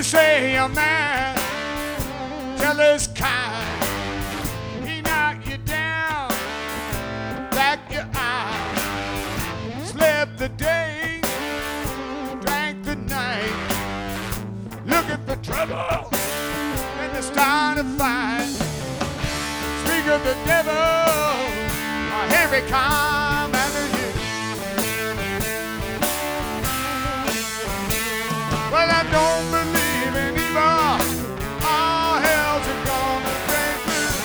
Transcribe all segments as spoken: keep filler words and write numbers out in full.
say a man, jealous kind, he knock you down, black your eye, slept the day, drank the night, looking for trouble, and it's time to fight. Speak of the devil, here he come after you. Well, I don't believe in evil. All hell's gonna break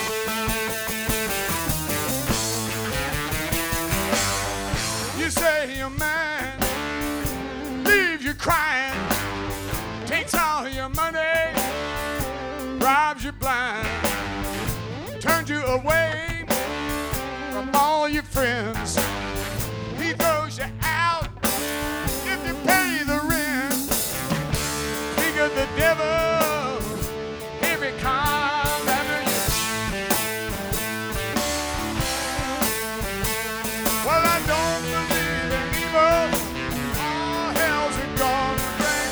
loose. You say a man leaves you crying, takes all your money, robs you blind, turns you away from all your friends. He throws you out if you pay the rent. Speak of the devil, here he comes after you. Well, I don't believe in evil. All hell's gonna break.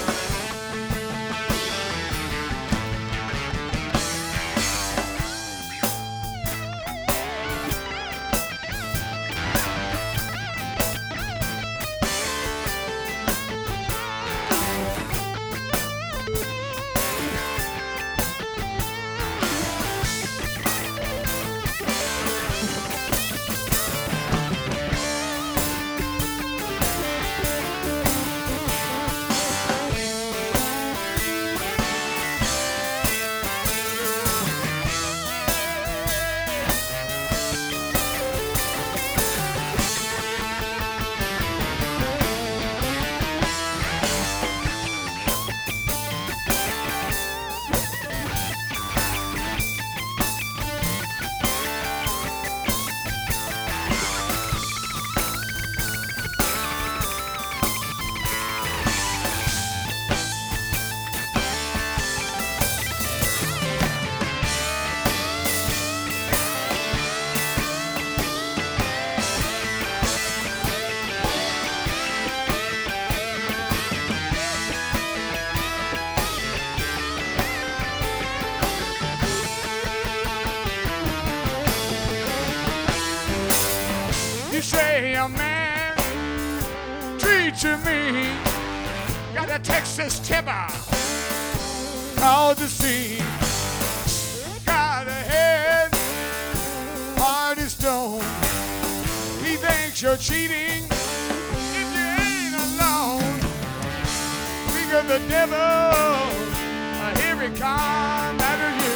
You say a man treats you mean, got a Texas tipper called the scene, got a head hard as stone. He thinks you're cheating if you ain't alone. Speak of the devil, here he comes after you.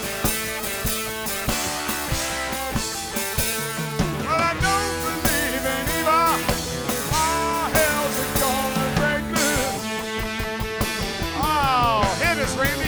Well, I don't believe in evil. All hell's gonna break loose. Oh, hit us, Randy.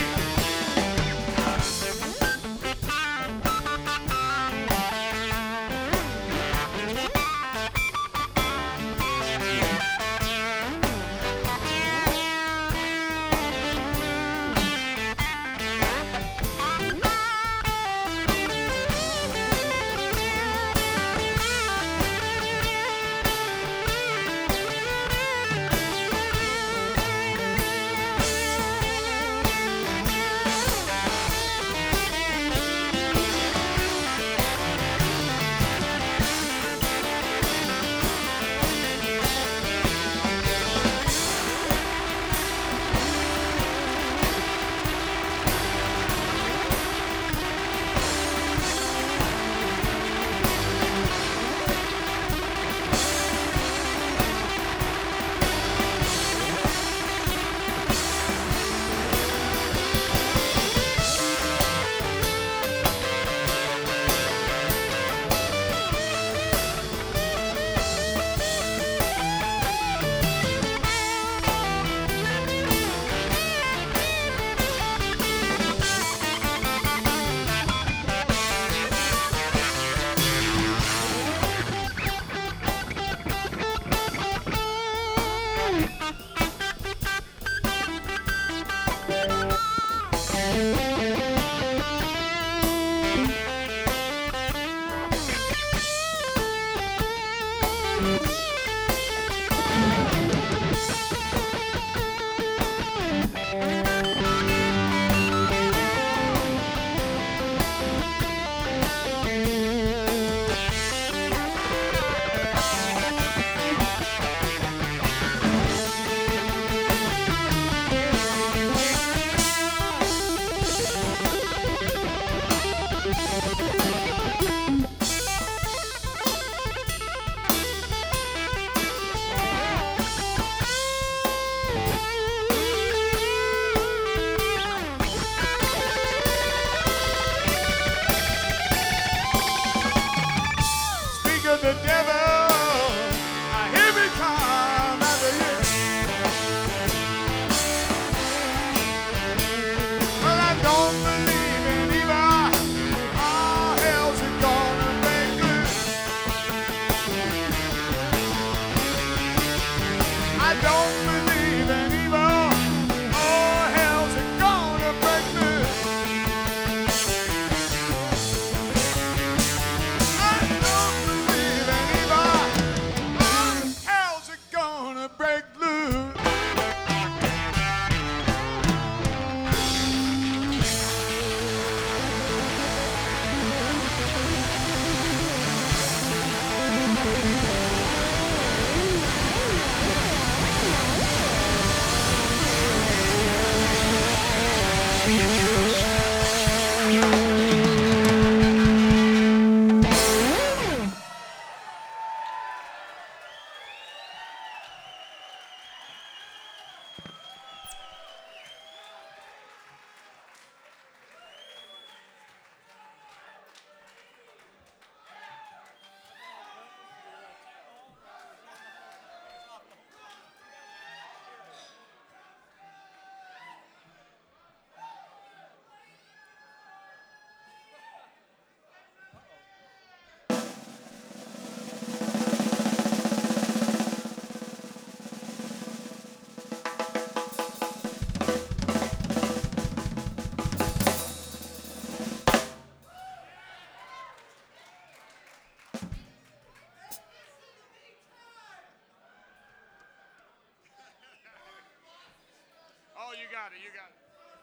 it, you got it.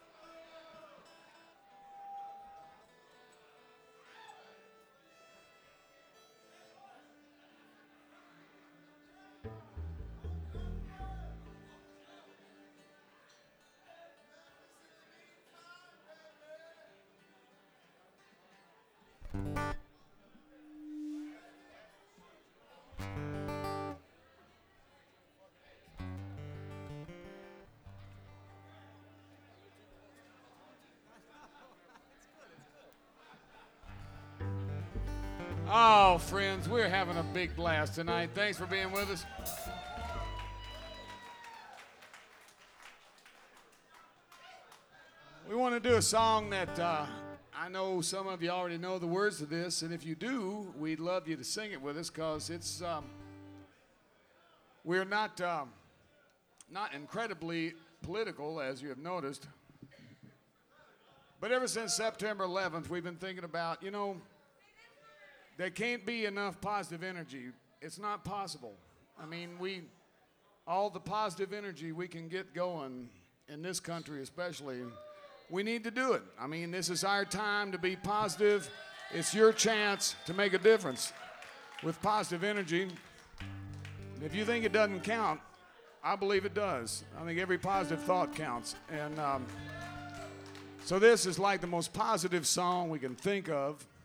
Oh, friends, we're having a big blast tonight. Thanks for being with us. We want to do a song that uh, I know some of you already know the words to this, and if you do, we'd love you to sing it with us because it's um, we're not um, not incredibly political, as you have noticed. But ever since September eleventh, we've been thinking about, you know, there can't be enough positive energy. It's not possible. I mean, we, all the positive energy we can get going in this country especially, we need to do it. I mean, this is our time to be positive. It's your chance to make a difference with positive energy. If you think it doesn't count, I believe it does. I think every positive thought counts. And um, so this is like the most positive song we can think of.